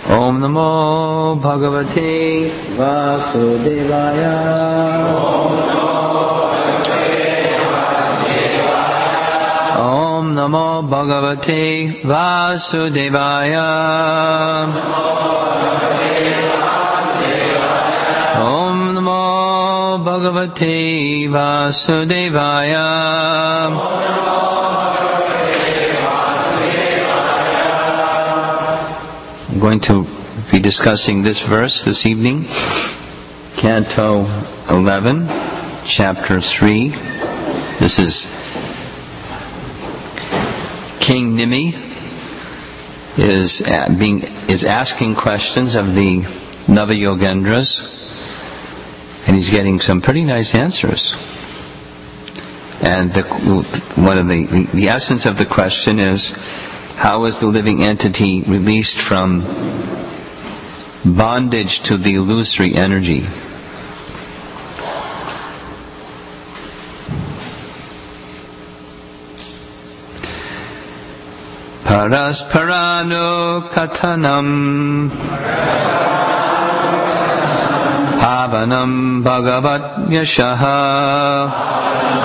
Om Namo Bhagavate Vasudevaya. Om Namo Bhagavate Vasudevaya. Om Namo Bhagavate Vasudevaya. I'm going to be discussing this verse this evening, Canto 11, Chapter 3. This is King Nimi is asking questions of the Navayogendras, and he's getting some pretty nice answers. And the essence of the question is, how is the living entity released from bondage to the illusory energy? Parasparano katanam pavanam bhagavat yashaha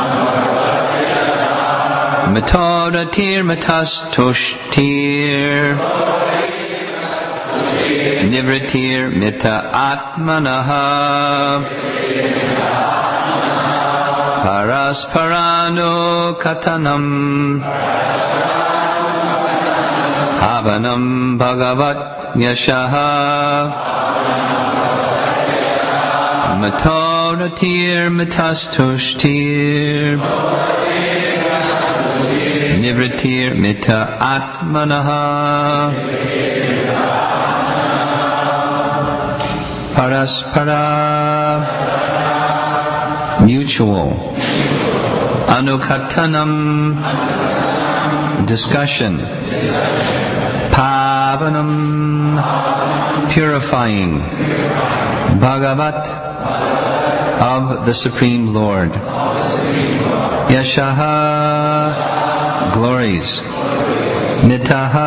Matoratir matastushtir Nivritir mita atmanaha Parasparano katanam Havanam bhagavat yashaha Matoratir matastushtir Nivritir mita atmanaha Paraspara mutual Anukatanam discussion Pavanam purifying Bhagavat of the Supreme Lord Yashaha glories Nitaha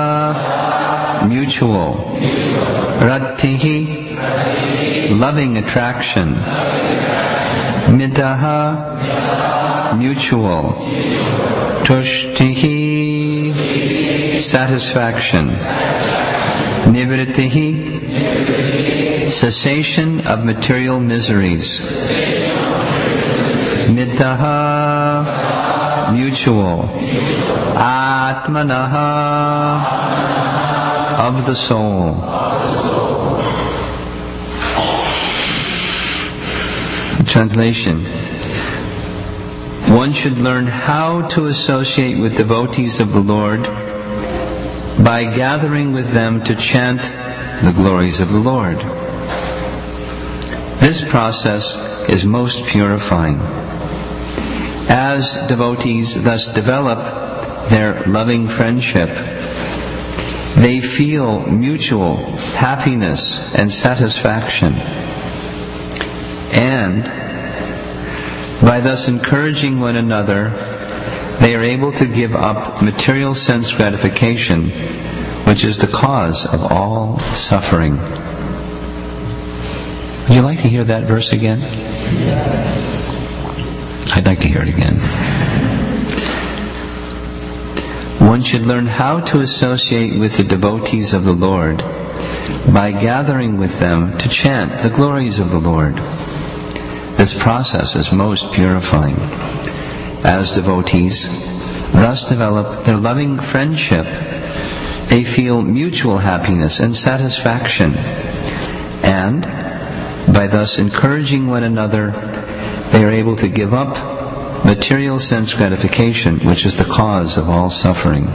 mutual Rattihi loving attraction Midaha mutual Tushtihi satisfaction Nivrittihi cessation of material miseries Midaha mutual Atmanaha of the soul. Translation. One should learn how to associate with devotees of the Lord by gathering with them to chant the glories of the Lord. This process is most purifying. As devotees thus develop their loving friendship, they feel mutual happiness and satisfaction. And by thus encouraging one another, they are able to give up material sense gratification, which is the cause of all suffering. Would you like to hear that verse again? I'd like to hear it again. One should learn how to associate with the devotees of the Lord by gathering with them to chant the glories of the Lord. This process is most purifying. As devotees thus develop their loving friendship, they feel mutual happiness and satisfaction, and by thus encouraging one another, they are able to give up material sense gratification, which is the cause of all suffering.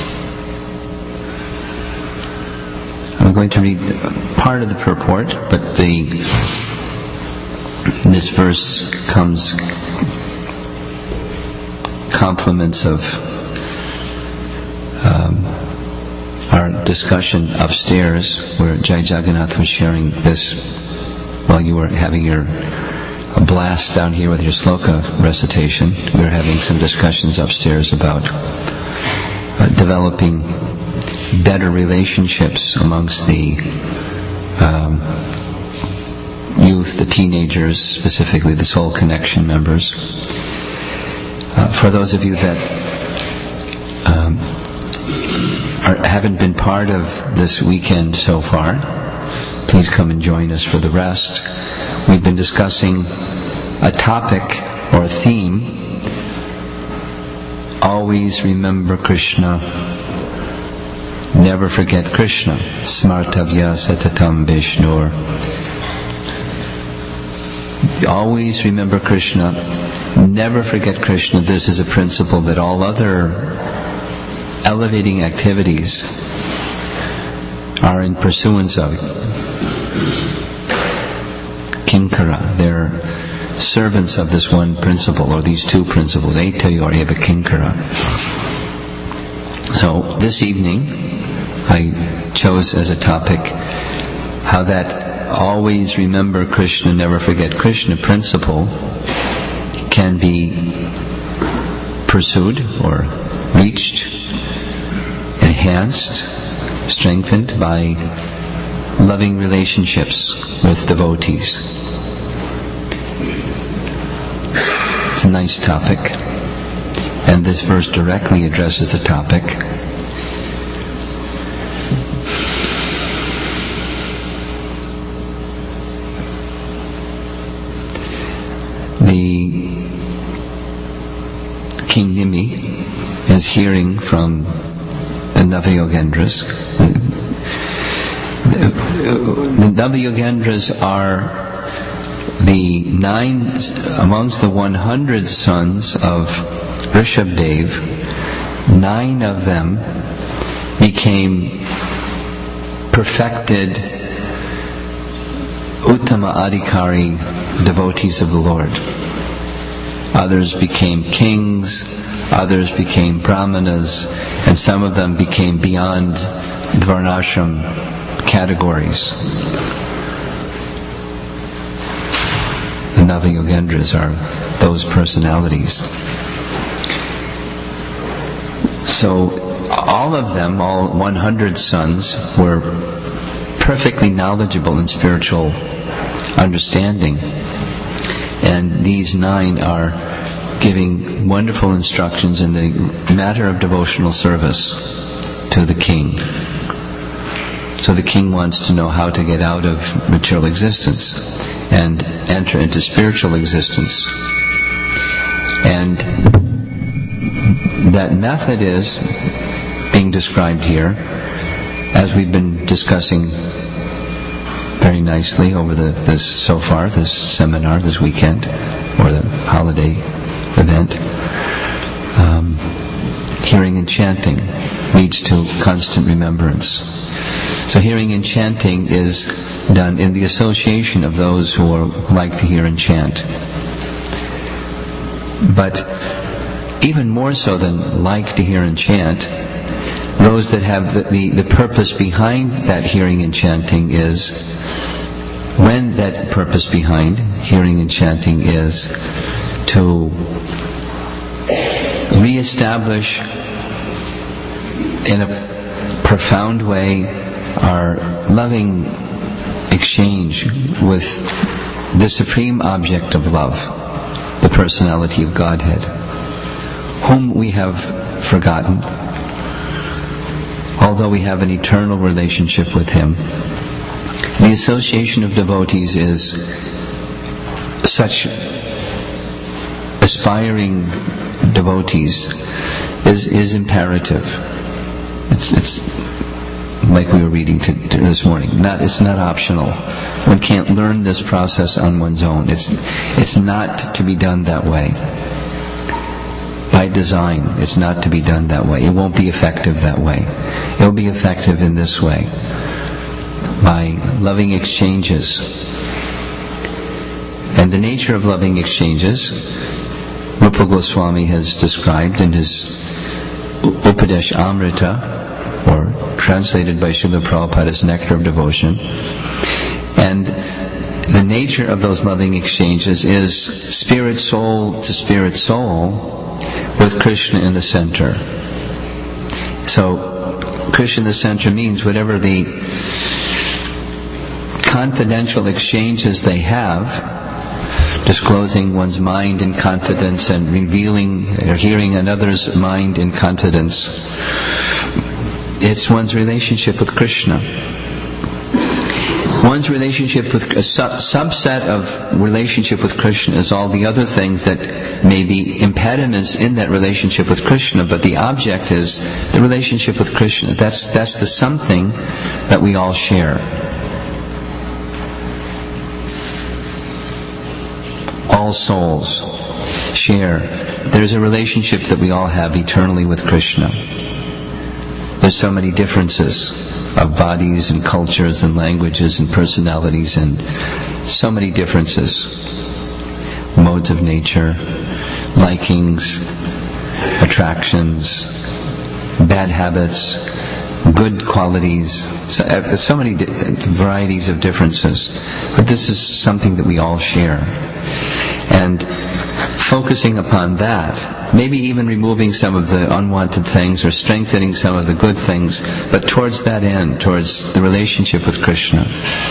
I'm going to read part of the purport, but this verse comes compliments of our discussion upstairs, where Jai Jagannath was sharing this while you were having your blast down here with your sloka recitation. We were having some discussions upstairs about developing better relationships amongst the youth, the teenagers, specifically the Soul Connection members. For those of you that haven't been part of this weekend so far, please come and join us for the rest. We've been discussing a topic or a theme: always remember Krishna, never forget Krishna. Smartavya satatam Vishnur. Always remember Krishna, never forget Krishna. This is a principle that all other elevating activities are in pursuance of. Kinkara, they're servants of this one principle, or these two principles, Aitayo Eva Kinkara. So this evening I chose as a topic how that always remember Krishna, never forget Krishna principle can be pursued or reached, enhanced, strengthened by loving relationships with devotees. It's a nice topic, and this verse directly addresses the topic. The King Nimi is hearing from the Navayogendras. The Navayogendras are the 9 amongst the 100 sons of Rishabdev. 9 of them became perfected Uttama Adhikari devotees of the Lord. Others became kings, others became brahmanas, and some of them became beyond the varnashram categories. The Navayogendras are those personalities. So all of them, all 100 sons, were perfectly knowledgeable in spiritual understanding. And these 9 are giving wonderful instructions in the matter of devotional service to the king. So the king wants to know how to get out of material existence and enter into spiritual existence. And that method is being described here, as we've been discussing very nicely over this seminar, this weekend, or the holiday event. Hearing and chanting leads to constant remembrance. So hearing and chanting is done in the association of those who like to hear and chant. But even more so than like to hear and chant, those that have the purpose behind that hearing and chanting is, when that purpose behind hearing and chanting is to reestablish in a profound way our loving exchange with the supreme object of love, the personality of Godhead, whom we have forgotten, although we have an eternal relationship with Him. The association of devotees is such aspiring devotees is imperative. It's like we were reading this morning. It's not optional. One can't learn this process on one's own. It's not to be done that way. By design, it's not to be done that way. It won't be effective that way. It'll be effective in this way, by loving exchanges. And the nature of loving exchanges, Rupa Goswami has described in his Upadesh Amrita, or translated by Srila Prabhupada as Nectar of Devotion. And the nature of those loving exchanges is spirit soul to spirit soul, with Krishna in the center. So Krishna the center means whatever the confidential exchanges they have, disclosing one's mind in confidence and revealing or hearing another's mind in confidence. It's one's relationship with Krishna. One's relationship with a subset of relationship with Krishna is all the other things that may be impediments in that relationship with Krishna, but the object is the relationship with Krishna. That's the something that we all share. All souls share. There's a relationship that we all have eternally with Krishna. There's so many differences of bodies and cultures and languages and personalities and so many differences. Modes of nature, likings, attractions, bad habits, good qualities, so many varieties of differences. But this is something that we all share. And focusing upon that, maybe even removing some of the unwanted things or strengthening some of the good things, but towards that end, towards the relationship with Krishna,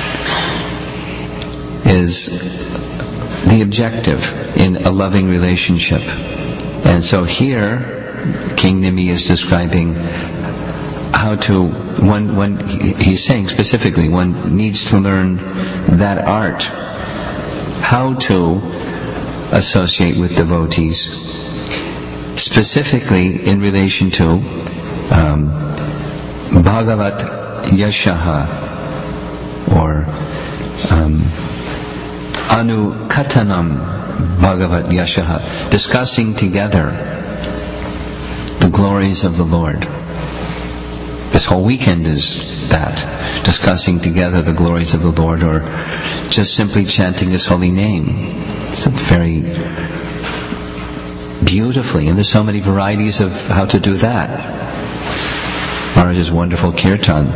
is the objective in a loving relationship. And so here, King Nimi is describing how to, he's saying specifically, one needs to learn that art, how to associate with devotees, specifically in relation to Bhagavat Yashaha, or Anukatanam Bhagavat Yashaha, discussing together the glories of the Lord. This whole weekend is that, discussing together the glories of the Lord, or just simply chanting His holy name. It's very beautifully, and there's so many varieties of how to do that. Maharaj's wonderful kirtan,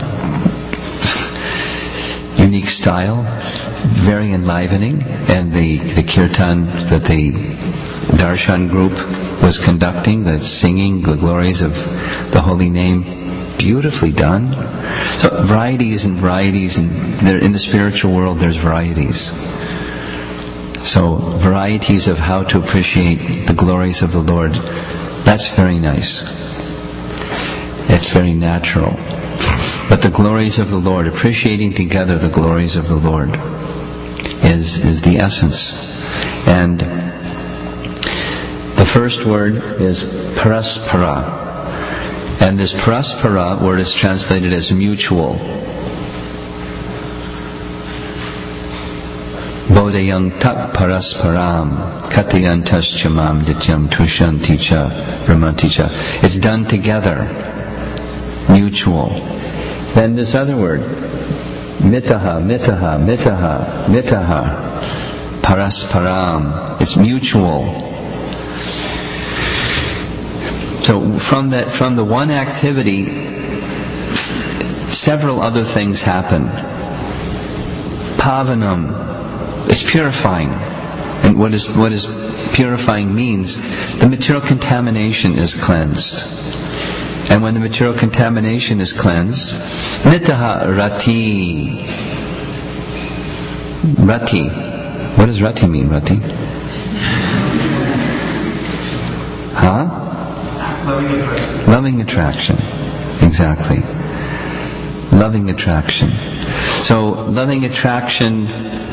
unique style, very enlivening, and the kirtan that the darshan group was conducting, the singing the glories of the holy name, beautifully done. So varieties, and there, in the spiritual world there's varieties. So varieties of how to appreciate the glories of the Lord, that's very nice. It's very natural. But the glories of the Lord, appreciating together the glories of the Lord, is the essence. And the first word is paraspara. And this paraspara word is translated as mutual. Bodhayang tak parasparam katayantas chamam dityam tushanticha ramanticha. It's done together, mutual. Then this other word, mitaha, parasparam. It's mutual. So from the one activity, several other things happen. Pavanam, it's purifying. And what is purifying means, the material contamination is cleansed. And when the material contamination is cleansed, nitaha rati. Rati. What does rati mean, rati? Huh? Loving attraction. Exactly. Loving attraction. So, loving attraction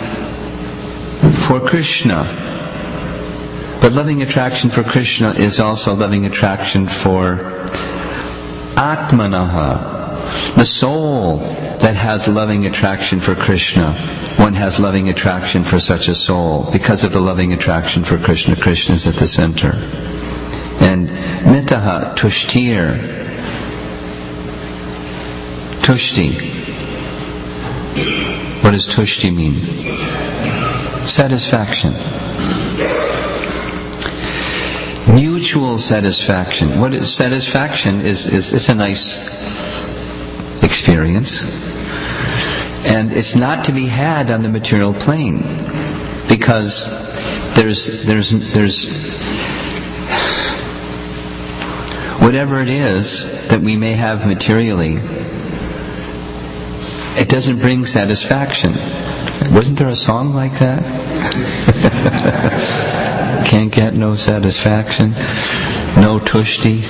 for Krishna. But loving attraction for Krishna is also loving attraction for Atmanaha, the soul that has loving attraction for Krishna. One has loving attraction for such a soul. Because of the loving attraction for Krishna, Krishna is at the center. And mitaha, tushtir. Tushti. What does tushti mean? Satisfaction. Mutual satisfaction. What is satisfaction? It's a nice experience, and it's not to be had on the material plane, because whatever it is that we may have materially, it doesn't bring satisfaction. Wasn't there a song like that? Can't get no satisfaction, no tushti.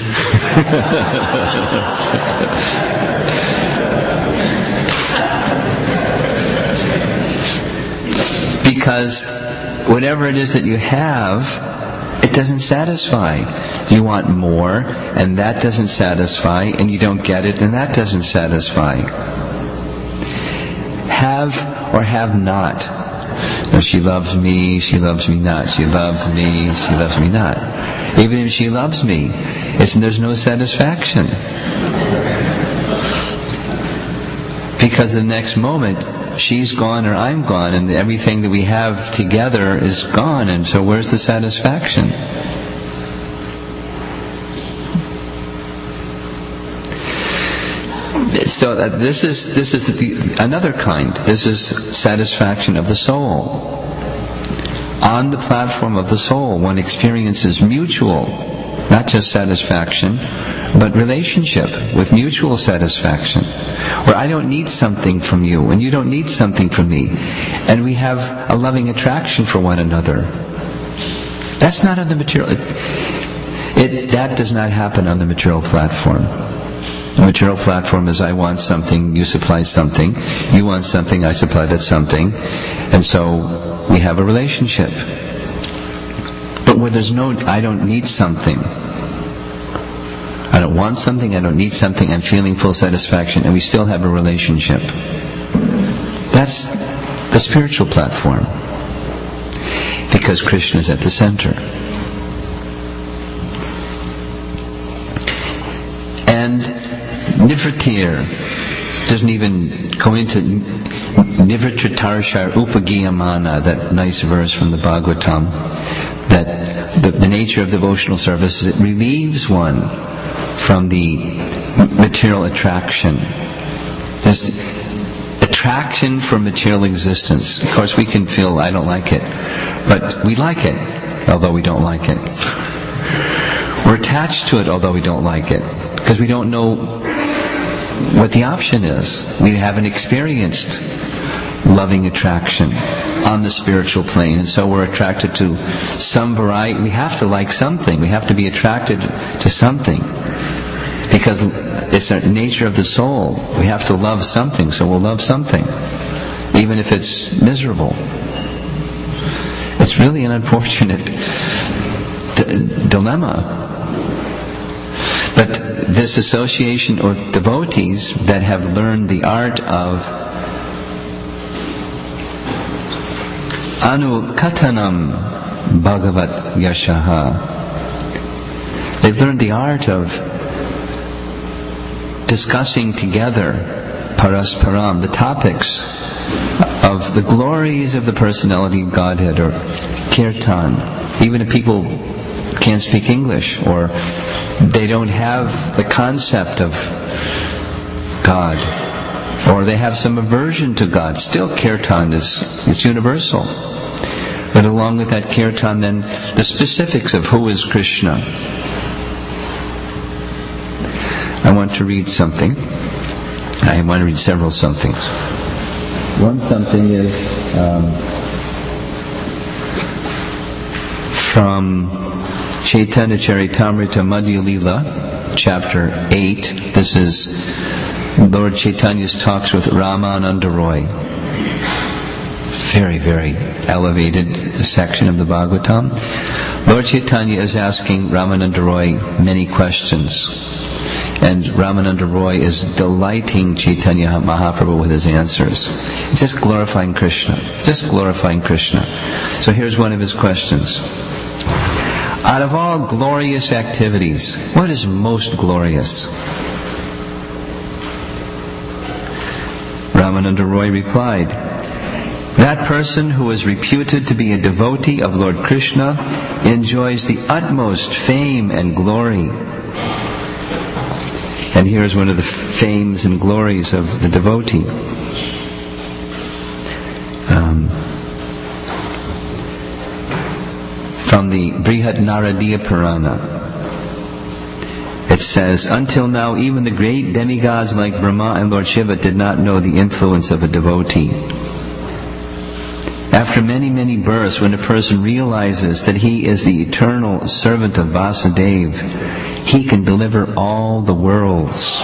Because whatever it is that you have, it doesn't satisfy. You want more, and that doesn't satisfy, and you don't get it, and that doesn't satisfy. Have or have not. No, she loves me not. She loves me not. Even if she loves me, there's no satisfaction. Because the next moment, she's gone or I'm gone, and everything that we have together is gone, and so where's the satisfaction? So this is another kind. This is satisfaction of the soul. On the platform of the soul, one experiences mutual, not just satisfaction, but relationship with mutual satisfaction, where I don't need something from you and you don't need something from me, and we have a loving attraction for one another. That's not on the material. That does not happen on the material platform. The material platform is I want something, you supply something, you want something, I supply that something, and so we have a relationship. But where there's no I don't need something, I don't want something, I don't need something, I'm feeling full satisfaction, and we still have a relationship. That's the spiritual platform. Because Krishna is at the center. And Nivritir doesn't even go into Nivritritarshar Upagiyamana, that nice verse from the Bhagavatam, that the nature of devotional service is it relieves one from the material attraction. There's attraction for material existence. Of course we can feel I don't like it, but we like it, although we don't like it. We're attached to it, although we don't like it, because we don't know what the option is. We haven't experienced loving attraction on the spiritual plane, and so we're attracted to some variety. We have to like something. We have to be attracted to something, because it's the nature of the soul. We have to love something, so we'll love something, even if it's miserable. It's really an unfortunate dilemma. But this association or devotees that have learned the art of Anukatanam Bhagavat Yashaha, they've learned the art of discussing together Parasparam, the topics of the glories of the personality of Godhead, or Kirtan. Even if people can't speak English, or they don't have the concept of God, or they have some aversion to God, still Kirtan is universal. But along with that Kirtan, then the specifics of who is Krishna. I want to read something. I want to read several somethings. One something is from Chaitanya Charitamrita Madhya Lila, chapter 8. This is Lord Chaitanya's talks with Ramananda Roy. Very, very elevated section of the Bhagavatam. Lord Chaitanya is asking Ramananda Roy many questions, and Ramananda Roy is delighting Chaitanya Mahaprabhu with his answers. It's just glorifying Krishna. Just glorifying Krishna. So here's one of his questions. Out of all glorious activities, what is most glorious? Ramananda Roy replied, that person who is reputed to be a devotee of Lord Krishna enjoys the utmost fame and glory. And here's one of the fames and glories of the devotee. From the Brihad Naradiya Purana, it it says, until now even the great demigods like Brahma and Lord Shiva did not know the influence of a devotee. After many, many births, when a person realizes that he is the eternal servant of Vasudeva, he can deliver all the worlds.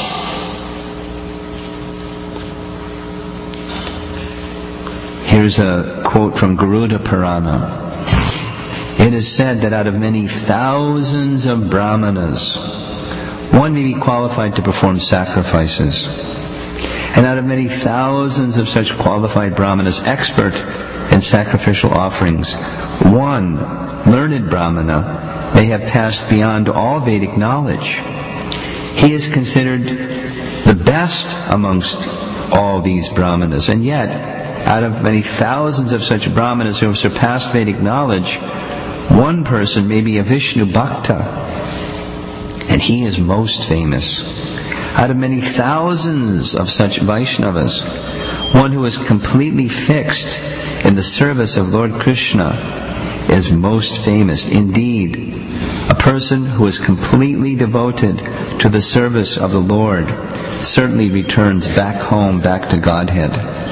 Here's a quote from Garuda Purana. It is said that out of many thousands of brahmanas, one may be qualified to perform sacrifices. And out of many thousands of such qualified brahmanas, expert in sacrificial offerings, one learned brahmana may have passed beyond all Vedic knowledge. He is considered the best amongst all these brahmanas, and yet, out of many thousands of such brahmanas who have surpassed Vedic knowledge, one person may be a Vishnu Bhakta, and he is most famous. Out of many thousands of such Vaishnavas, one who is completely fixed in the service of Lord Krishna is most famous. Indeed, a person who is completely devoted to the service of the Lord certainly returns back home, back to Godhead.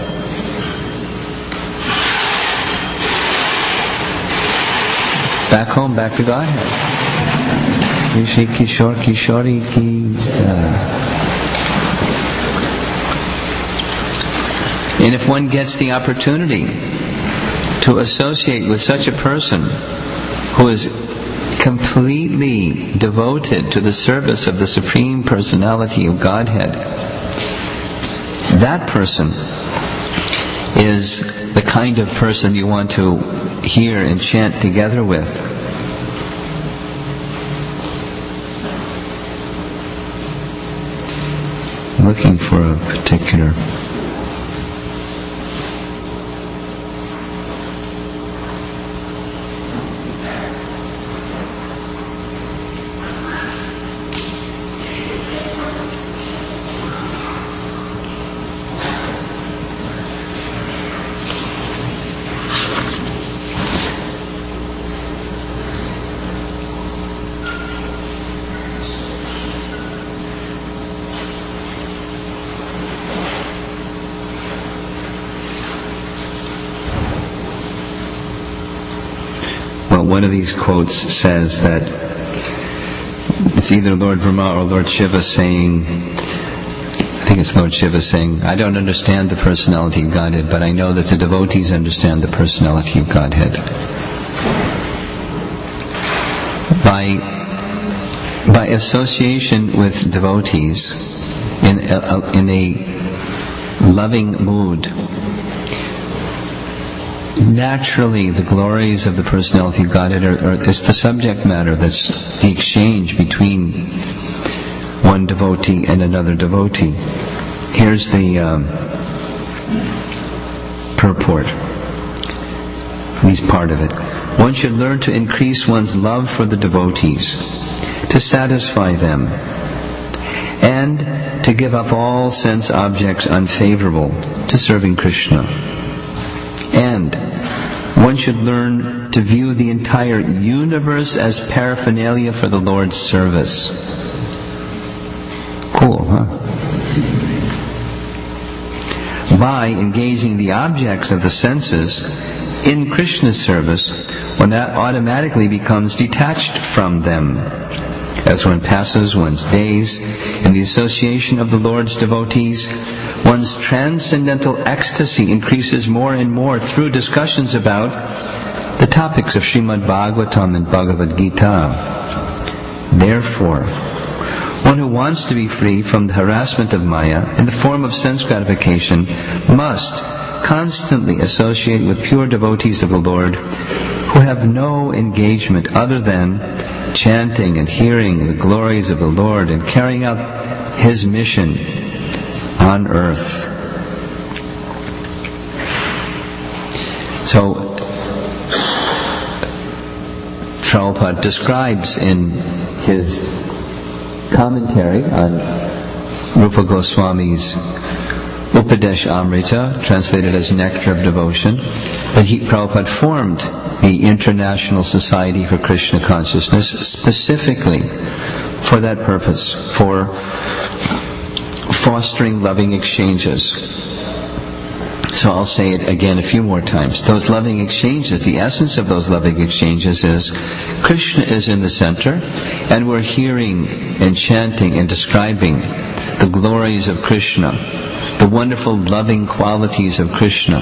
Back home, back to Godhead. Rishi Kishore Kishori ki. And if one gets the opportunity to associate with such a person who is completely devoted to the service of the Supreme Personality of Godhead, that person is the kind of person you want to hear and chant together with. I'm looking for a particular one of these quotes says that it's either Lord Brahma or Lord Shiva saying, I think it's Lord Shiva saying, I don't understand the personality of Godhead, but I know that the devotees understand the personality of Godhead. By association with devotees in a loving mood, naturally the glories of the personality of Godhead is the subject matter. That's the exchange between one devotee and another devotee. Here's the purport, at least part of it. One should learn to increase one's love for the devotees, to satisfy them, and to give up all sense objects unfavorable to serving Krishna. And one should learn to view the entire universe as paraphernalia for the Lord's service. Cool, huh? By engaging the objects of the senses in Krishna's service, one automatically becomes detached from them. As one passes one's days in the association of the Lord's devotees, one's transcendental ecstasy increases more and more through discussions about the topics of Srimad Bhagavatam and Bhagavad Gita. Therefore, one who wants to be free from the harassment of Maya in the form of sense gratification must constantly associate with pure devotees of the Lord who have no engagement other than chanting and hearing the glories of the Lord and carrying out His mission on earth. So, Prabhupada describes in his commentary on Rupa Goswami's Upadesh Amrita, translated as Nectar of Devotion, that Prabhupada formed the International Society for Krishna Consciousness specifically for that purpose, for fostering loving exchanges. So I'll say it again a few more times. Those loving exchanges, the essence of those loving exchanges is Krishna is in the center, and we're hearing and chanting and describing the glories of Krishna, the wonderful loving qualities of Krishna.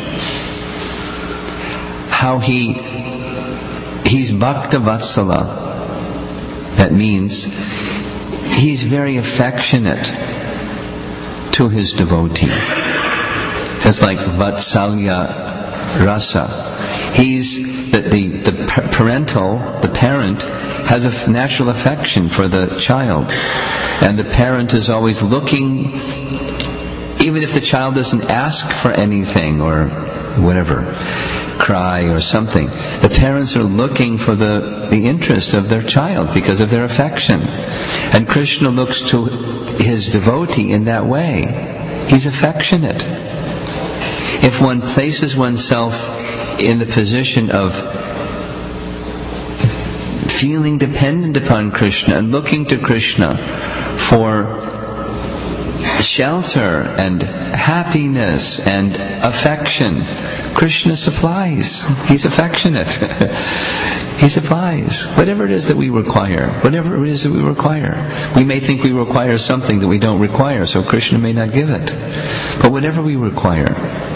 How he's Bhakta Vatsala. That means he's very affectionate to his devotee. Just like Vatsalya Rasa. He's the parent has a natural affection for the child. And the parent is always looking, even if the child doesn't ask for anything or whatever, cry or something, the parents are looking for the interest of their child because of their affection. And Krishna looks to his devotee in that way. He's affectionate. If one places oneself in the position of feeling dependent upon Krishna and looking to Krishna for shelter and happiness and affection, Krishna supplies. He's affectionate. He supplies whatever it is that we require. Whatever it is that we require. We may think we require something that we don't require, so Krishna may not give it. But whatever we require,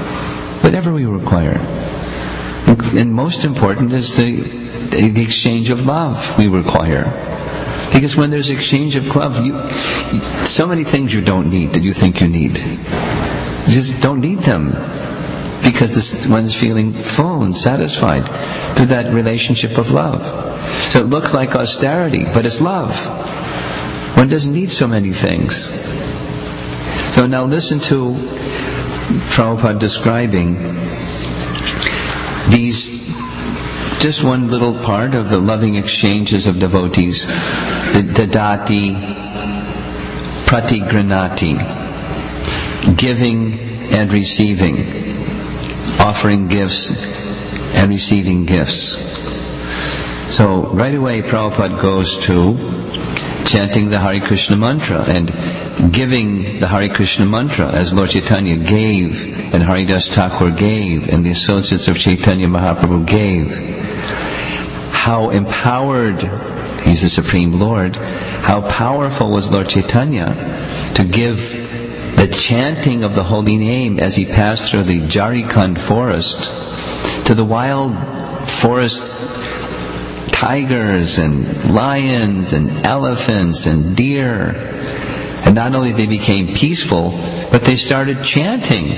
and most important is the exchange of love we require. Because when there's exchange of love, so many things you don't need that you think you need. You just don't need them. Because this one is feeling full and satisfied through that relationship of love. So it looks like austerity, but it's love. One doesn't need so many things. So now listen to Prabhupada describing these, just one little part of the loving exchanges of devotees, the dadati, pratigranati, giving and receiving, offering gifts and receiving gifts. So right away Prabhupada goes to chanting the Hare Krishna mantra and giving the Hare Krishna mantra as Lord Chaitanya gave and Haridas Thakur gave and the associates of Chaitanya Mahaprabhu gave. How empowered, he's the Supreme Lord, how powerful was Lord Chaitanya to give the chanting of the holy name as he passed through the Jharkhand forest to the wild forest tigers and lions and elephants and deer. And not only they became peaceful, but they started chanting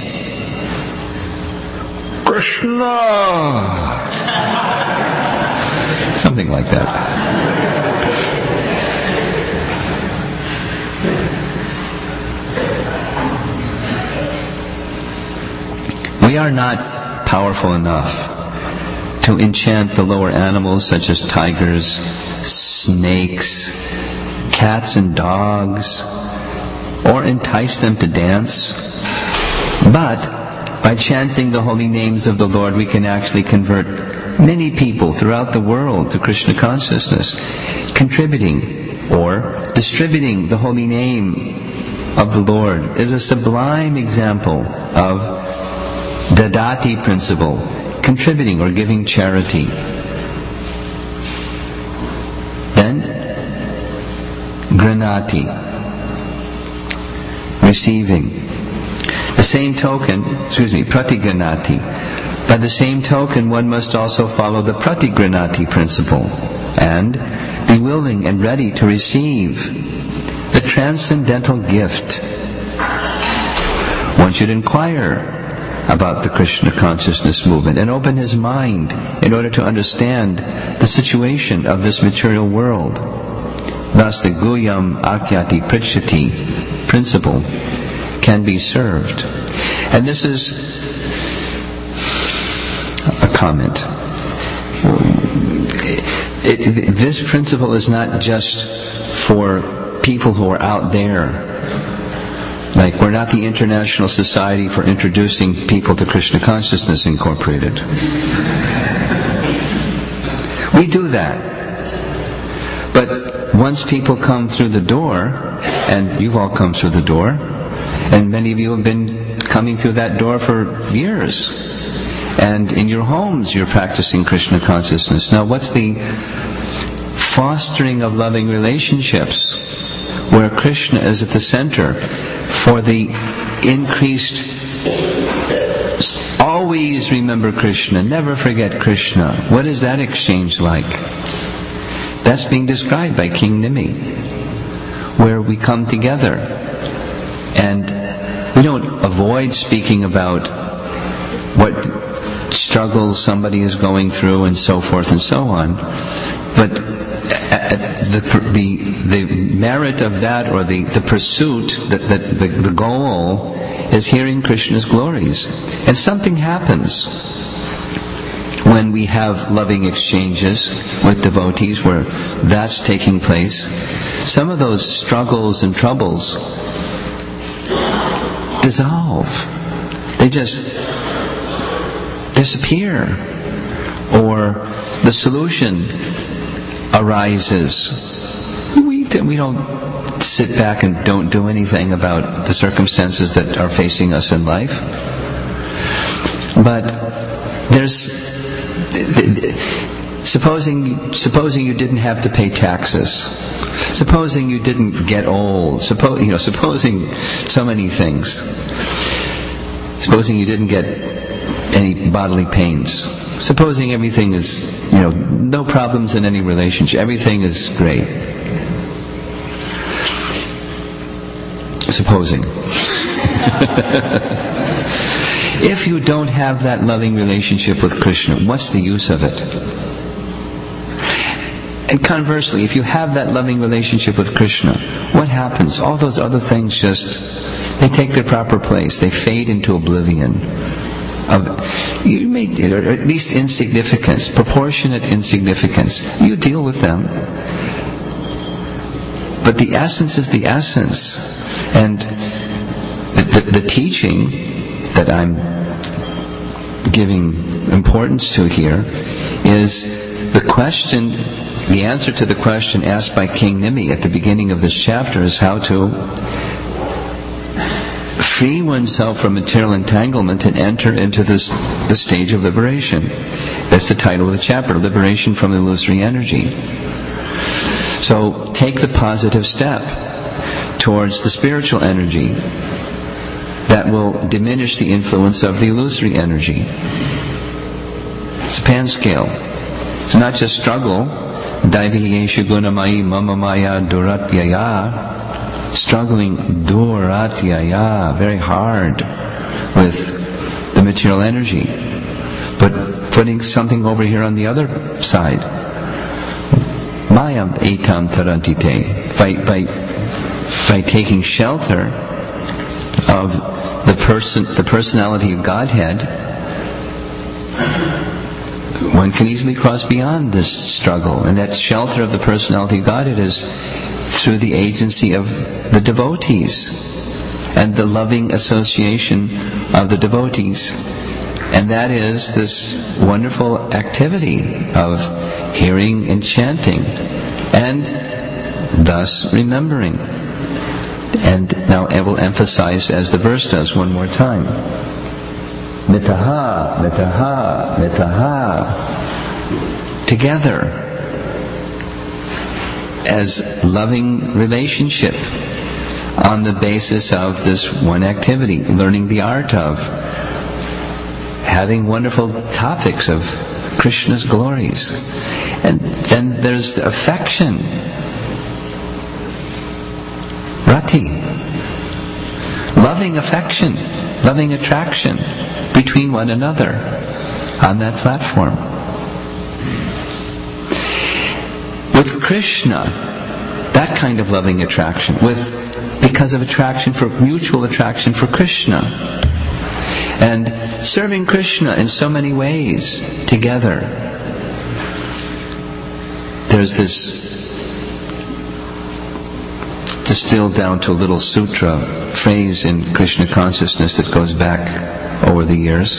Krishna, something like that. We are not powerful enough to enchant the lower animals such as tigers, snakes, cats and dogs, or entice them to dance. But by chanting the holy names of the Lord, we can actually convert many people throughout the world to Krishna consciousness, contributing or distributing the holy name of the Lord is a sublime example of Dadati principle, contributing or giving charity. Then, Granati, receiving. The same token, Pratigranati. By the same token, one must also follow the Pratigranati principle and be willing and ready to receive the transcendental gift. One should inquire about the Krishna consciousness movement and open his mind in order to understand the situation of this material world. Thus the Guyam Akyati Pritchati principle can be served. And this is a comment. This principle is not just for people who are out there. Like, we're not the International Society for Introducing People to Krishna Consciousness Incorporated. We do that. But once people come through the door, and you've all come through the door, and many of you have been coming through that door for years, and in your homes you're practicing Krishna consciousness. Now what's the fostering of loving relationships where Krishna is at the center for the increased, always remember Krishna, never forget Krishna. What is that exchange like? That's being described by King Nimi, where we come together and we don't avoid speaking about what struggles somebody is going through and so forth and so on, but the merit of that, or the pursuit, the goal is hearing Krishna's glories. And something happens when we have loving exchanges with devotees where that's taking place. Some of those struggles and troubles dissolve. They just disappear. Or the solution arises. We don't sit back and don't do anything about the circumstances that are facing us in life. But there's, supposing you didn't have to pay taxes, supposing you didn't get old, supposing so many things, supposing you didn't get any bodily pains, supposing everything is, no problems in any relationship, everything is great. Supposing. If you don't have that loving relationship with Krishna, what's the use of it? And conversely, if you have that loving relationship with Krishna, what happens? All those other things they take their proper place. They fade into oblivion. You may, or at least insignificance, proportionate insignificance. You deal with them. But the essence is the essence. And the teaching that I'm giving importance to here is the answer to the question asked by King Nimi at the beginning of this chapter is how to free oneself from material entanglement and enter into the stage of liberation. That's the title of the chapter, Liberation from Illusory Energy. So take the positive step towards the spiritual energy that will diminish the influence of the illusory energy. It's a pan scale. It's not just struggle. Daiviyeshu gunamayi mama maya duratyaya. Struggling duratyaya, very hard with the material energy. But putting something over here on the other side. Mayam etam tarantite. By taking shelter of the personality of Godhead, one can easily cross beyond this struggle. And that shelter of the personality of Godhead is through the agency of the devotees and the loving association of the devotees. And that is this wonderful activity of hearing and chanting and thus remembering. And now I will emphasize, as the verse does, one more time. Mitaha, mitaha, mitaha. Together. As loving relationship on the basis of this one activity, learning the art of having wonderful topics of Krishna's glories. And then there's the affection, rati, loving affection, loving attraction between one another on that platform. With Krishna, that kind of loving attraction, because of mutual attraction for Krishna, and serving Krishna in so many ways together. There's this distilled down to a little sutra phrase in Krishna consciousness that goes back over the years,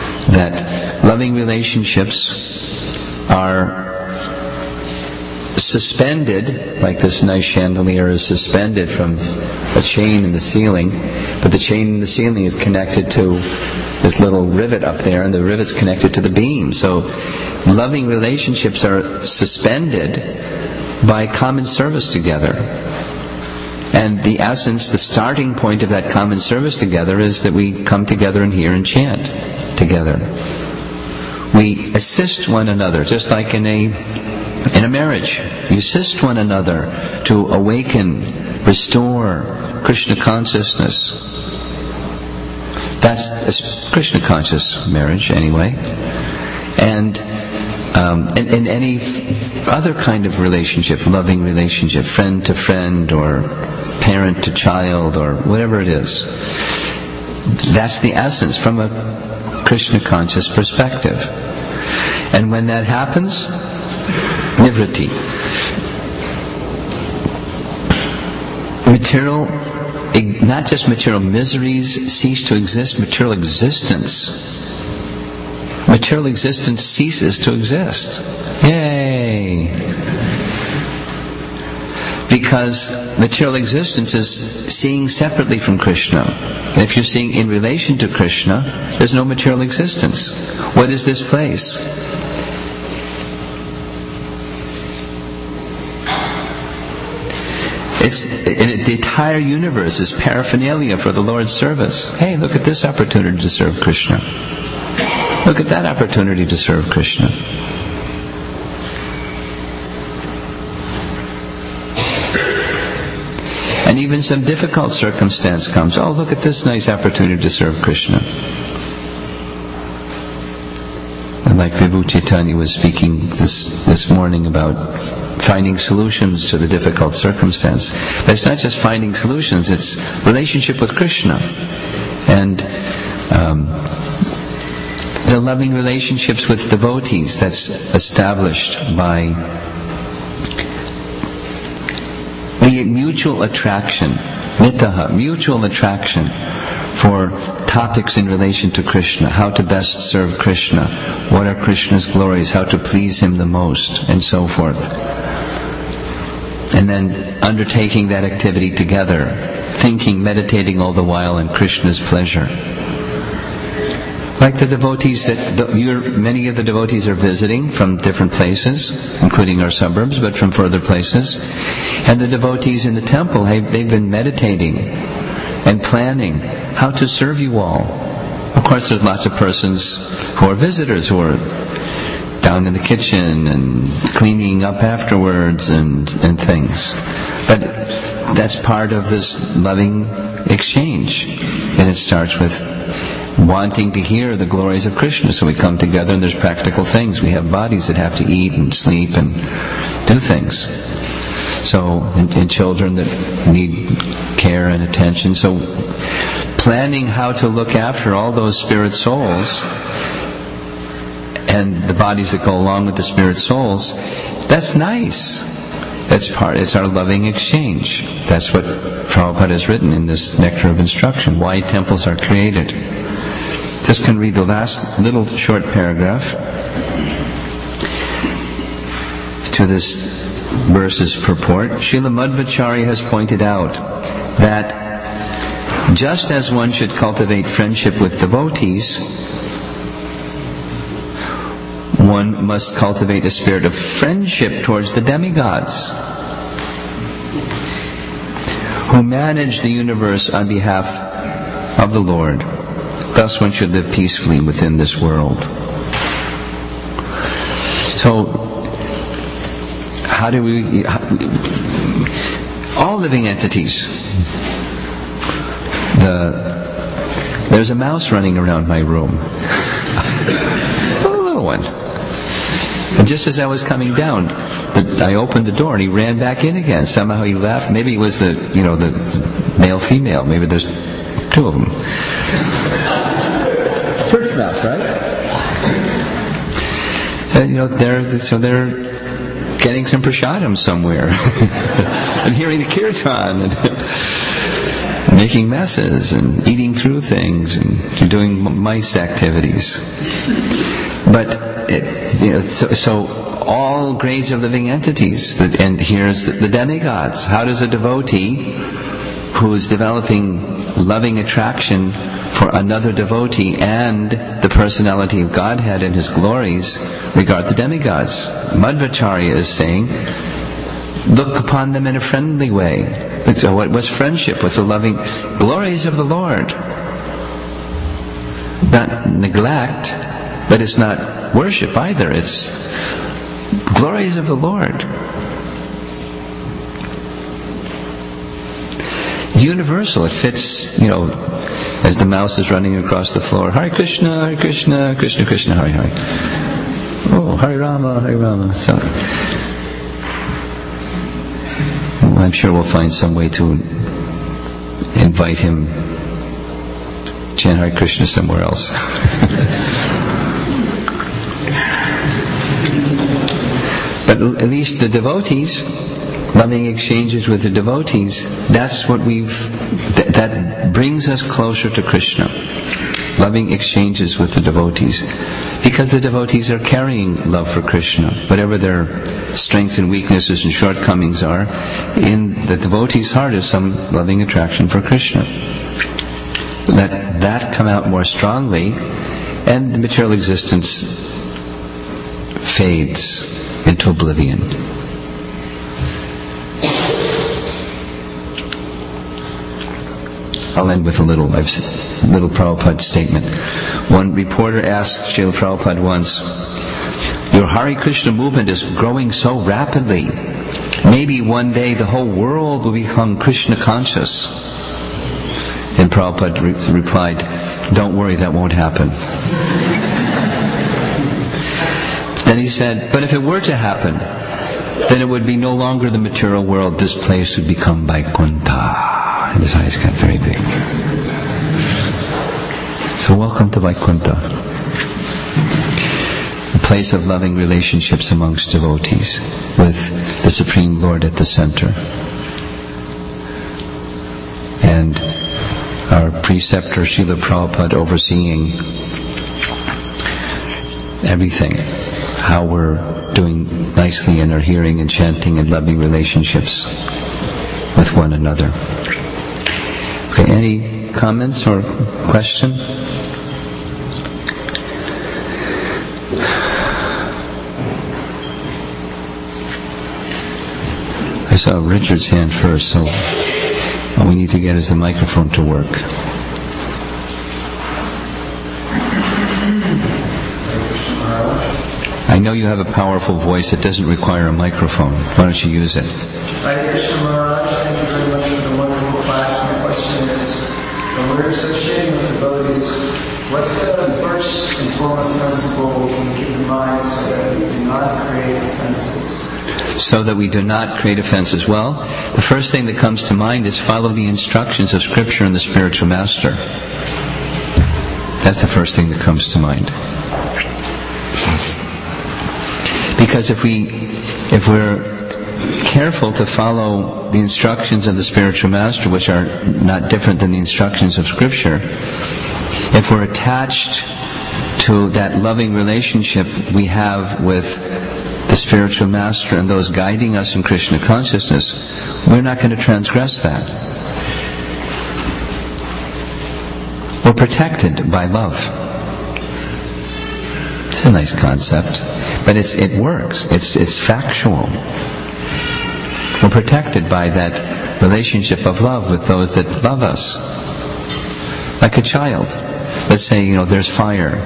that loving relationships are suspended, like this nice chandelier is suspended from a chain in the ceiling, but the chain in the ceiling is connected to this little rivet up there, and the rivet's connected to the beam. So loving relationships are suspended by common service together. And the essence, the starting point of that common service together is that we come together and hear and chant together. We assist one another, just like in a marriage. You assist one another to awaken, restore Krishna consciousness. That's a Krishna conscious marriage, anyway. And in any other kind of relationship, loving relationship, friend to friend or parent to child or whatever it is, that's the essence from a Krishna conscious perspective. And when that happens, nivritti. Not just material miseries cease to exist, material existence ceases to exist. Yay! Because material existence is seeing separately from Krishna. And if you're seeing in relation to Krishna, there's no material existence. What is this place? The entire universe is paraphernalia for the Lord's service. Hey, look at this opportunity to serve Krishna. Look at that opportunity to serve Krishna. And even some difficult circumstance comes. Oh, look at this nice opportunity to serve Krishna. And like Vibhu Chaitanya was speaking this morning about finding solutions to the difficult circumstance. But it's not just finding solutions, it's relationship with Krishna. And the loving relationships with devotees that's established by the mutual attraction, mitaha, mutual attraction for topics in relation to Krishna, how to best serve Krishna, what are Krishna's glories, how to please Him the most, and so forth. And then undertaking that activity together, thinking, meditating all the while on Krishna's pleasure. Like the devotees many of the devotees are visiting from different places, including our suburbs, but from further places. And the devotees in the temple, they've been meditating and planning how to serve you all. Of course, there's lots of persons who are visitors who are down in the kitchen and cleaning up afterwards and things. But that's part of this loving exchange. And it starts with wanting to hear the glories of Krishna. So we come together and there's practical things. We have bodies that have to eat and sleep and do things. So, and children that need care and attention. So planning how to look after all those spirit souls and the bodies that go along with the spirit souls, that's nice. It's our loving exchange. That's what Prabhupada has written in this Nectar of Instruction, why temples are created. Just can read the last little short paragraph to this verse's purport. Srila Madhvacharya has pointed out that just as one should cultivate friendship with devotees, one must cultivate a spirit of friendship towards the demigods, who manage the universe on behalf of the Lord. Thus one should live peacefully within this world. So, how do we... all living entities. There's a mouse running around my room. A little one. And just as I was coming down, I opened the door and he ran back in again. Somehow he left. Maybe it was the male-female. Maybe there's two of them. Church mouse, right? So they're getting some prasadam somewhere, and hearing the kirtan, and making messes, and eating through things, and doing mice activities. But so all grades of living entities. And here's the demigods. How does a devotee who is developing loving attraction for another devotee and the personality of Godhead and His glories regard the demigods? Madhvacharya is saying, look upon them in a friendly way. What's friendship? What's the loving glories of the Lord? Not neglect, but it's not worship either. It's glories of the Lord. It's universal. It fits, as the mouse is running across the floor. Hare Krishna, Krishna Krishna, Hare Hare. Oh, Hare Rama, Hare Rama. So, I'm sure we'll find some way to invite him chant Hare Krishna somewhere else. But at least the devotees, loving exchanges with the devotees, that's what that brings us closer to Krishna. Loving exchanges with the devotees. Because the devotees are carrying love for Krishna. Whatever their strengths and weaknesses and shortcomings are, in the devotee's heart is some loving attraction for Krishna. Let that come out more strongly, and the material existence fades into oblivion. I'll end with a little Prabhupada statement. One reporter asked Srila Prabhupada once, your Hare Krishna movement is growing so rapidly. Maybe one day the whole world will become Krishna conscious. And Prabhupada replied, don't worry, that won't happen. Then he said, but if it were to happen, then it would be no longer the material world. This place would become Vaikuntha. And his eyes got very big. So welcome to Vaikuntha, a place of loving relationships amongst devotees, with the Supreme Lord at the center. And our preceptor Srila Prabhupada overseeing everything, how we're doing nicely in our hearing and chanting and loving relationships with one another. Okay, any comments or question? I saw Richard's hand first, so all we need to get is the microphone to work. I know you have a powerful voice that doesn't require a microphone. Why don't you use it? Hare Krishna Maharaj, thank you very much for the wonderful class. My question is, when we're associating with devotees, what's the first and foremost principle we can keep in mind so that we do not create offenses? So that we do not create offenses. Well, the first thing that comes to mind is follow the instructions of Scripture and the spiritual master. That's the first thing that comes to mind. Because if we're careful to follow the instructions of the spiritual master, which are not different than the instructions of Scripture, if we're attached to that loving relationship we have with the spiritual master and those guiding us in Krishna consciousness, we're not going to transgress that. We're protected by love. It's a nice concept, but it works. It's factual. We're protected by that relationship of love with those that love us. Like a child. Let's say, there's fire.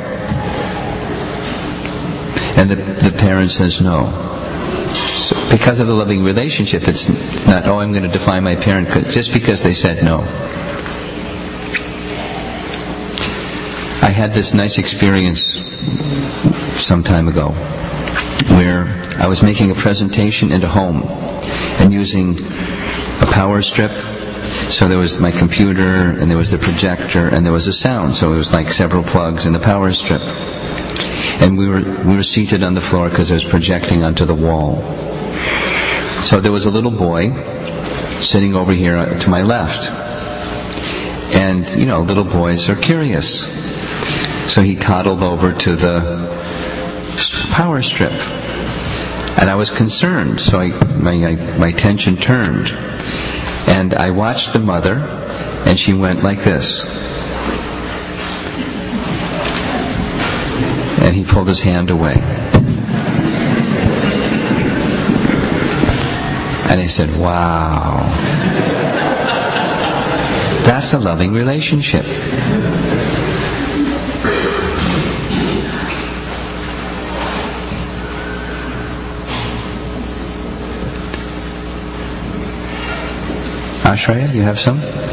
And the parent says no. So because of the loving relationship, it's not, I'm going to defy my parent just because they said no. I had this nice experience some time ago where I was making a presentation in a home and using a power strip. So there was my computer and there was the projector and there was a sound. So it was like several plugs in the power strip. And we were seated on the floor because I was projecting onto the wall. So there was a little boy sitting over here to my left. And, little boys are curious. So he toddled over to the power strip. And I was concerned, so my attention turned. And I watched the mother, and she went like this. And he pulled his hand away. And I said, wow. That's a loving relationship. Ashraya, you have some?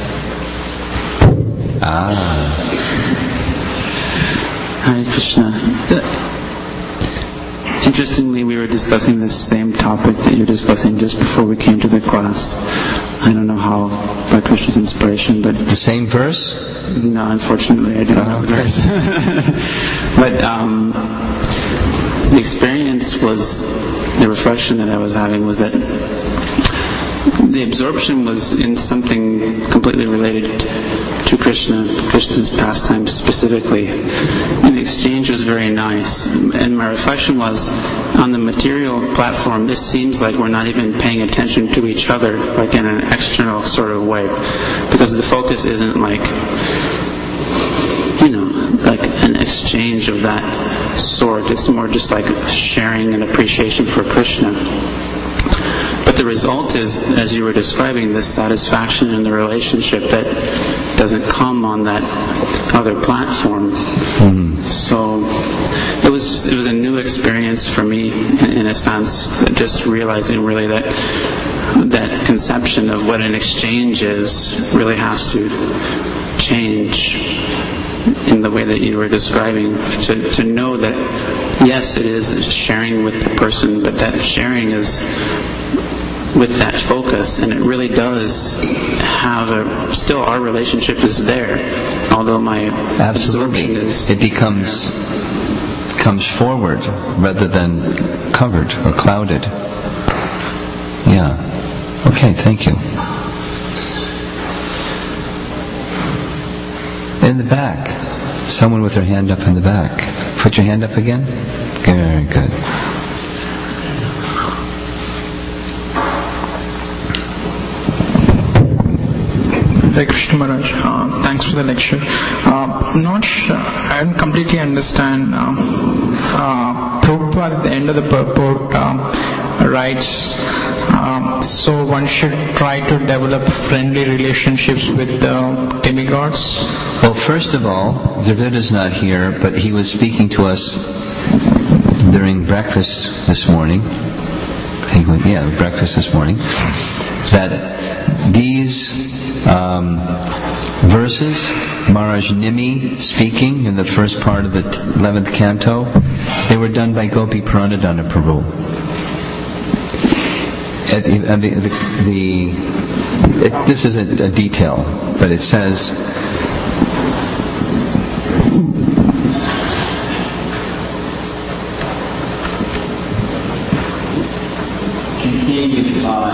Hare Krishna. Interestingly, we were discussing this same topic that you're discussing just before we came to the class. I don't know how, by Krishna's inspiration, but... The same verse? No, unfortunately, I don't know the verse. But the experience was, the reflection that I was having was that the absorption was in something completely related to Krishna's pastimes specifically. And the exchange was very nice. And my reflection was, on the material platform, this seems like we're not even paying attention to each other, like in an external sort of way. Because the focus isn't like, like an exchange of that sort. It's more just like sharing an appreciation for Krishna. But the result is, as you were describing, this satisfaction in the relationship that doesn't come on that other platform. Mm-hmm. So it was a new experience for me, in a sense, just realizing really that conception of what an exchange is really has to change in the way that you were describing, to know that yes, it is sharing with the person, but that sharing is with that focus, and it really does have still our relationship is there, although my absorption is... It comes forward rather than covered or clouded. Yeah. Okay, thank you. In the back. Someone with their hand up in the back. Put your hand up again. Very good. Hare Krishna Maharaj, thanks for the lecture. I'm not sure, I don't completely understand. Prabhupada at the end of the purport writes, so one should try to develop friendly relationships with demigods. Well, first of all, Zervida's not here, but he was speaking to us during breakfast this morning. Breakfast this morning. That these verses, Maharaj Nimi speaking in the first part of the 11th canto, they were done by Gopi Pranadana Prabhu. This is a detail, but it says, continued by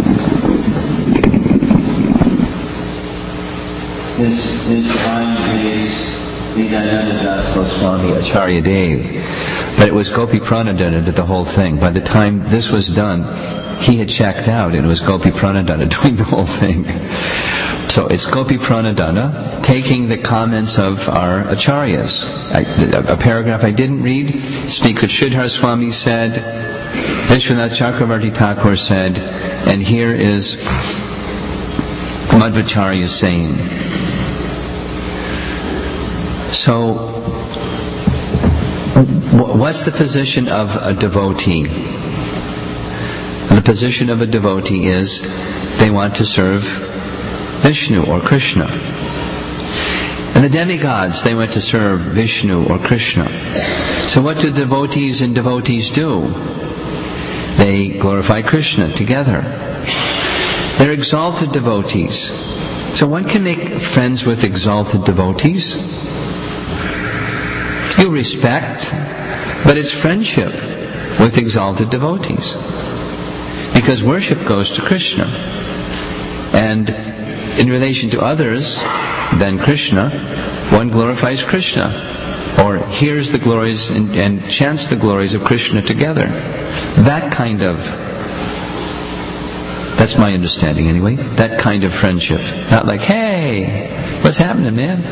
this divine grace, Vidayananda Das Goswami Acharya Dev. But it was Gopi Pranadana did the whole thing. By the time this was done, he had checked out, and it was Gopi Pranadana doing the whole thing. So it's Gopi Pranadana taking the comments of our acharyas. A paragraph I didn't read speaks of Sridhar Swami said, Vishwanath Chakravarti Thakur said, and here is Madhvacharya saying. So, what's the position of a devotee? The position of a devotee is they want to serve Vishnu or Krishna. And the demigods, they want to serve Vishnu or Krishna. So what do devotees and devotees do? They glorify Krishna together. They're exalted devotees. So one can make friends with exalted devotees. You respect, but it's friendship with exalted devotees. Because worship goes to Krishna. And in relation to others than Krishna, one glorifies Krishna. Or hears the glories and chants the glories of Krishna together. That's my understanding anyway, that kind of friendship. Not like, hey, what's happening, man?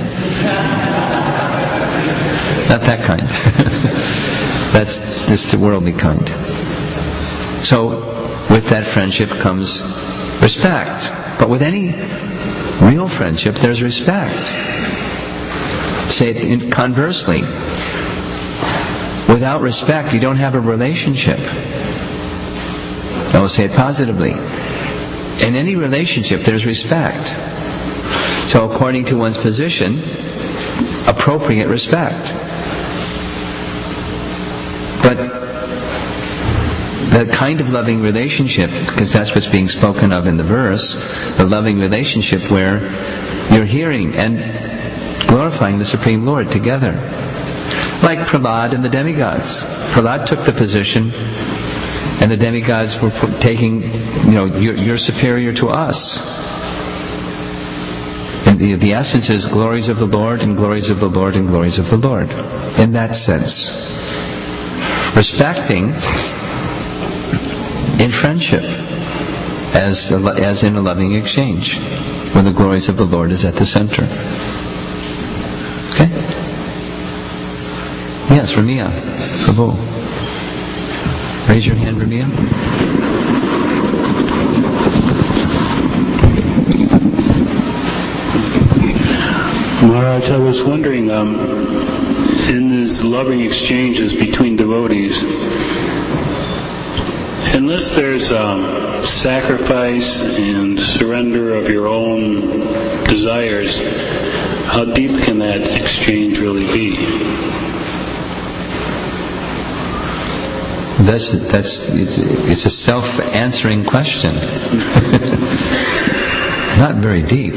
Not that kind. That's the worldly kind. So, with that friendship comes respect. But with any real friendship, there's respect. Say it conversely. Without respect, you don't have a relationship. I will say it positively. In any relationship, there's respect. So according to one's position, appropriate respect. But the kind of loving relationship, because that's what's being spoken of in the verse, the loving relationship where you're hearing and glorifying the Supreme Lord together. Like Prahlad and the demigods. Prahlad took the position, and the demigods were taking, you're superior to us. And the essence is glories of the Lord and glories of the Lord and glories of the Lord. In that sense. Respecting in friendship, as in a loving exchange, where the glories of the Lord is at the center. Okay? Yes, Ramia, Prabhu. Raise your hand, Ramia. Maharaj, I was wondering, in these loving exchanges between devotees, unless there's sacrifice and surrender of your own desires, how deep can that exchange really be? It's a self-answering question. Not very deep.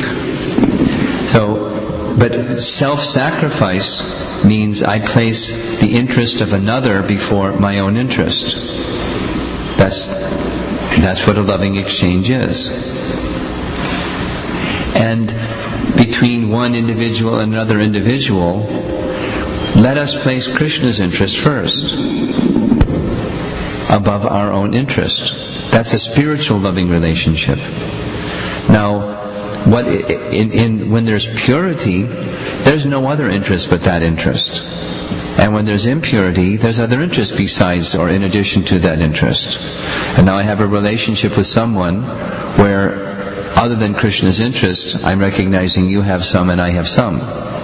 But self-sacrifice means I place the interest of another before my own interest. That's what a loving exchange is. And between one individual and another individual, let us place Krishna's interest first, above our own interest. That's a spiritual loving relationship. Now, when there's purity, there's no other interest but that interest. And when there's impurity, there's other interests besides or in addition to that interest. And now I have a relationship with someone where, other than Krishna's interest, I'm recognizing you have some and I have some.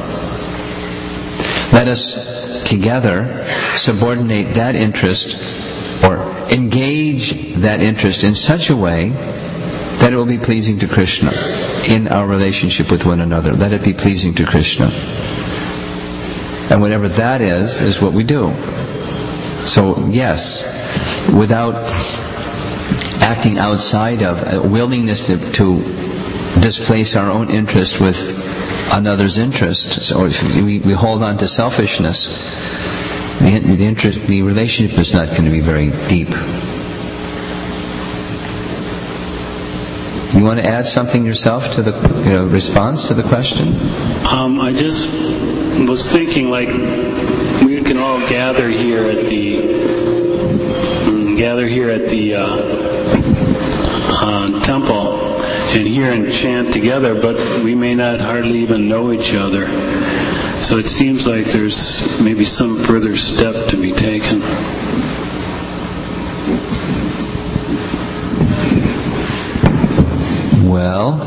Let us together subordinate that interest or engage that interest in such a way that it will be pleasing to Krishna in our relationship with one another. Let it be pleasing to Krishna. And whatever that is what we do. So yes, without acting outside of a willingness to displace our own interest with another's interest. So if we hold on to selfishness, the relationship is not going to be very deep. You want to add something yourself to the response to the question? I just was thinking, like, we can all gather here at the temple and hear and chant together, but we may not hardly even know each other. So it seems like there's maybe some further step to be taken. Well,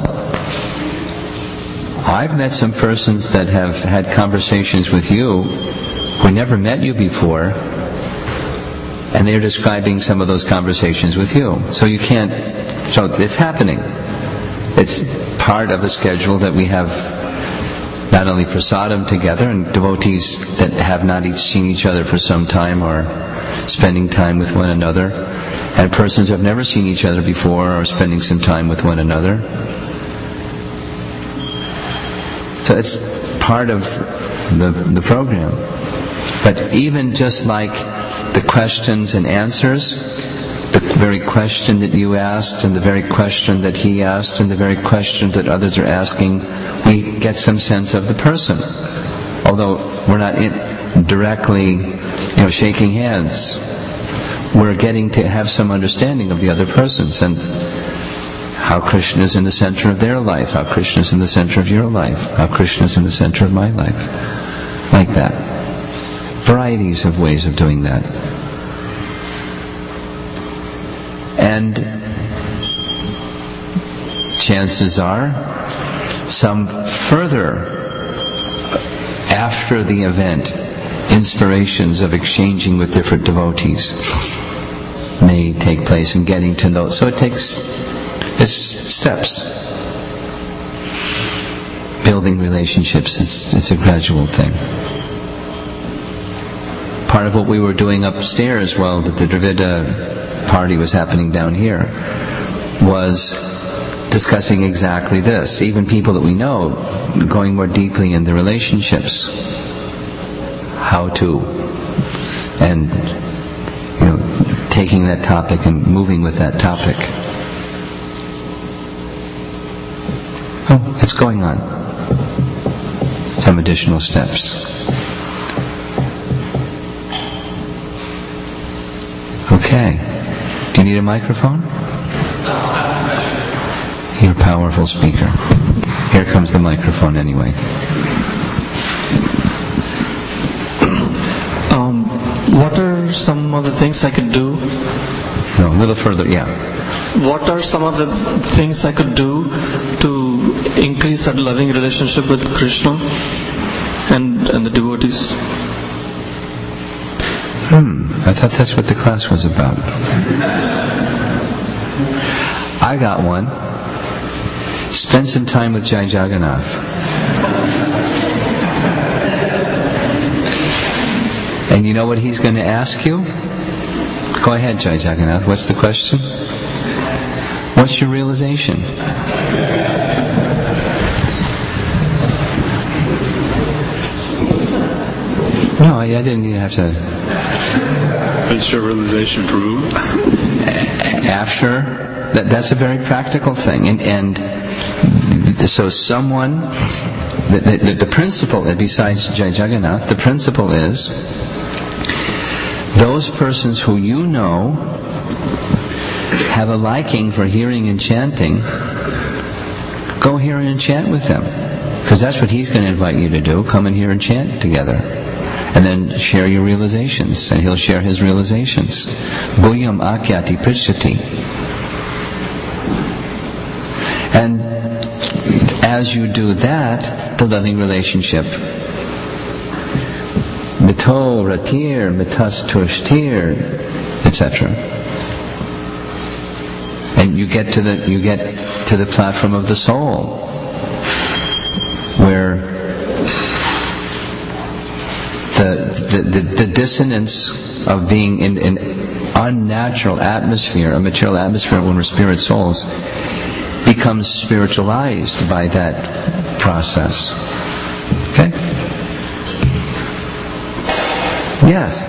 I've met some persons that have had conversations with you who never met you before, and they're describing some of those conversations with you. So it's happening. It's part of the schedule that we have not only prasadam together and devotees that have not seen each other for some time or spending time with one another, and persons who have never seen each other before or spending some time with one another. So it's part of the program. But even just like the questions and answers, the very question that you asked and the very question that he asked and the very questions that others are asking, we get some sense of the person. Although we're not directly, shaking hands. We're getting to have some understanding of the other persons and how Krishna is in the center of their life, how Krishna is in the center of your life, how Krishna is in the center of my life. Like that. Varieties of ways of doing that. And chances are, some further, after the event, inspirations of exchanging with different devotees may take place in getting to know. So it's steps. Building relationships, it's a gradual thing. Part of what we were doing upstairs while the Dravida party was happening down here was discussing exactly this. Even people that we know, going more deeply in the relationships. How to, and taking that topic and moving with that topic. Oh, it's going on. Some additional steps. Okay. Do you need a microphone? You're a powerful speaker. Here comes the microphone anyway. What are some of the things I could do? No, a little further, yeah. What are some of the things I could do to increase that loving relationship with Krishna and the devotees? I thought that's what the class was about. I got one. Spend some time with Jai Jagannath. And you know what he's going to ask you? Go ahead, Jai Jagannath. What's the question? What's your realization? No, I didn't even have to. What's your realization, Prabhu? After, that's a very practical thing. And so someone, the principle, besides Jai Jagannath, the principle is, those persons who you know have a liking for hearing and chanting, go hear and chant with them. Because that's what he's going to invite you to do. Come and hear and chant together. And then share your realizations. And he'll share his realizations. Bhuyam akyati pritchati. And as you do that, the loving relationship, mito ratir, mitas tushtir, etc. And you get to the platform of the soul, where the dissonance of being in an unnatural atmosphere, a material atmosphere when we're spirit souls, becomes spiritualized by that process. Okay? Yes.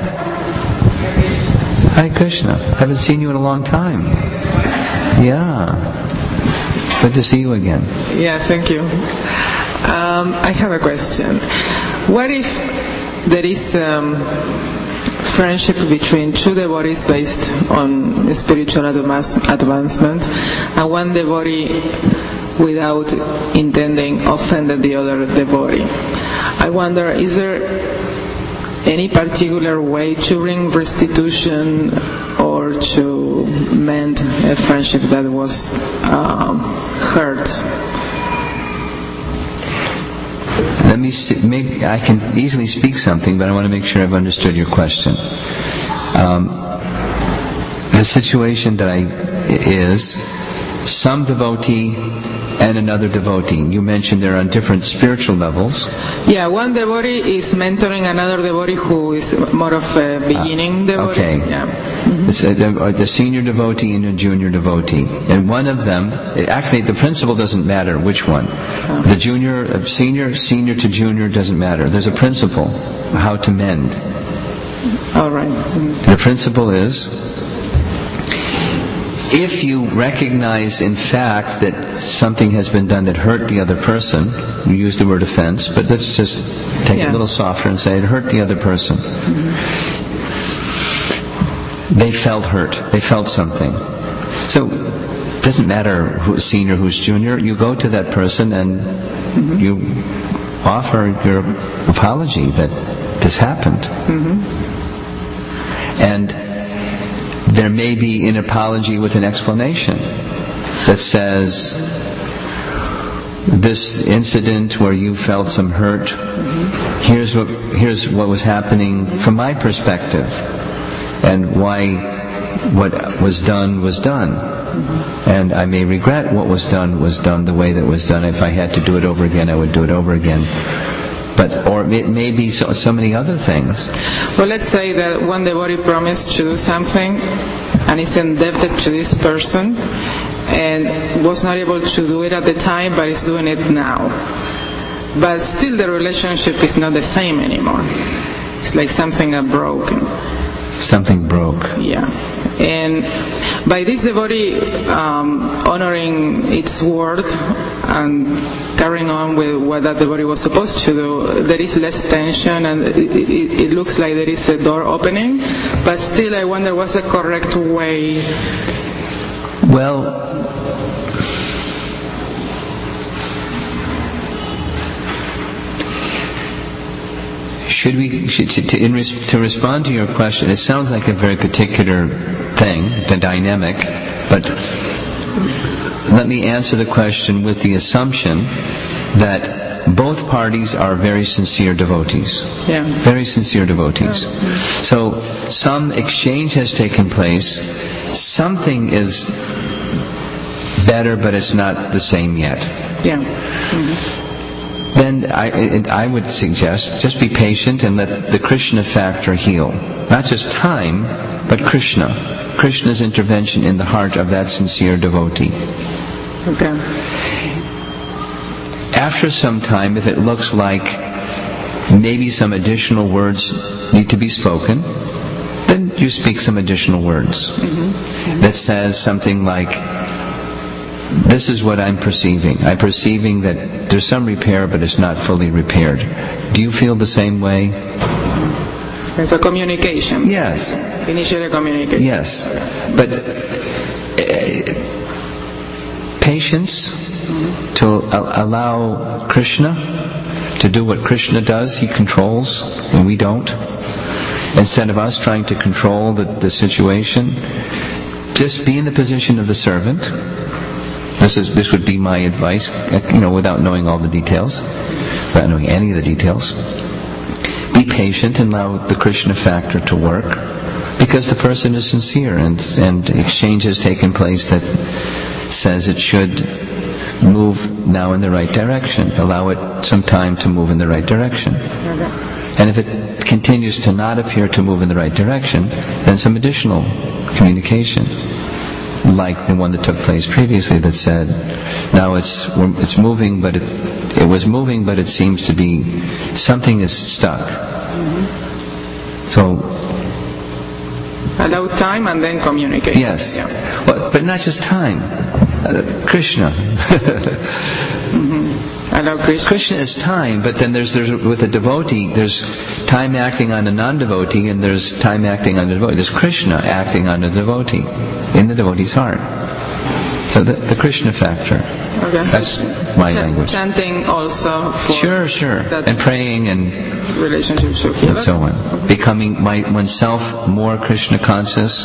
Hare Krishna. Haven't seen you in a long time. Yeah. Good to see you again. Yeah, thank you. I have a question. What if there is friendship between two devotees based on spiritual advancement, and one devotee, without intending, offended the other devotee? I wonder, is there any particular way to bring restitution or to mend a friendship that was hurt? Let me see, maybe I can easily speak something, but I want to make sure I've understood your question. The situation that is some devotee and another devotee. You mentioned they're on different spiritual levels. Yeah, one devotee is mentoring another devotee who is more of a beginning devotee. Okay. Yeah. The senior devotee and a junior devotee. And one of them, actually the principle doesn't matter which one. The senior to junior doesn't matter. There's a principle, how to mend. All right. The principle is, if you recognize in fact that something has been done that hurt the other person, you use the word offense, but let's just take it a little softer and say it hurt the other person. They felt hurt. They felt something. So it doesn't matter who's senior, who's junior. You go to that person and you offer your apology that this happened. And there may be an apology with an explanation that says, this incident where you felt some hurt, here's what was happening from my perspective, and why what was done was done. And I may regret what was done the way that was done. If I had to do it over again, I would do it over again. Or it may be so many other things. Well, let's say that one devotee promised to do something and is indebted to this person and was not able to do it at the time, but is doing it now. But still the relationship is not the same anymore. It's like something got broken. Something broke. Yeah. And by this devotee honoring its word and carrying on with what that devotee was supposed to do, there is less tension and it looks like there is a door opening, but still I wonder what's the correct way. Well, to respond to your question, it sounds like a very particular thing, the dynamic, but let me answer the question with the assumption that both parties are very sincere devotees. Yeah. Very sincere devotees. So some exchange has taken place, something is better, but it's not the same yet. Yeah. Then I would suggest just be patient and let the Krishna factor heal. Not just time, but Krishna. Krishna's intervention in the heart of that sincere devotee. Okay. After some time, if it looks like maybe some additional words need to be spoken, then you speak some additional words. That says something like, this is what I'm perceiving. I'm perceiving that there's some repair, but it's not fully repaired. Do you feel the same way? It's a communication. Yes. Initial communication. Yes. But patience to allow Krishna to do what Krishna does. He controls, and we don't. Instead of us trying to control the situation, just be in the position of the servant. This would be my advice, without knowing all the details, without knowing any of the details. Be patient and allow the Krishna factor to work, because the person is sincere and exchange has taken place that says it should move now in the right direction. Allow it some time to move in the right direction. And if it continues to not appear to move in the right direction, then some additional communication, like the one that took place previously that said, now it's moving, but it was moving, but it seems to be something is stuck. So allow time and then communicate. Yes. Yeah. Well, but not just time. Krishna. Allow Krishna. Krishna is time, but then there's with a devotee, there's time acting on a non-devotee, and there's time acting on a devotee. There's Krishna acting on a devotee, in the devotee's heart. So the Krishna factor. Okay. That's my language. Chanting also for Sure. And praying and relationships and so on. Becoming oneself more Krishna conscious,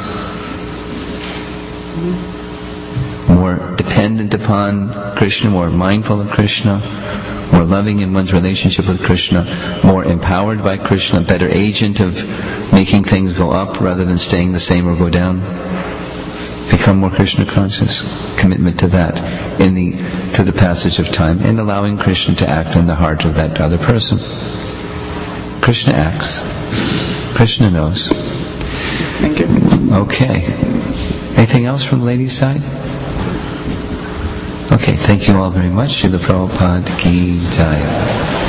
more dependent upon Krishna, more mindful of Krishna, more loving in one's relationship with Krishna, more empowered by Krishna, better agent of making things go up rather than staying the same or go down. Become more Krishna conscious. Commitment to that to the passage of time, and allowing Krishna to act in the heart of that other person. Krishna acts. Krishna knows. Thank you. Okay. Anything else from the ladies' side? Okay, thank you all very much. Srila Prabhupada Ki Jaya.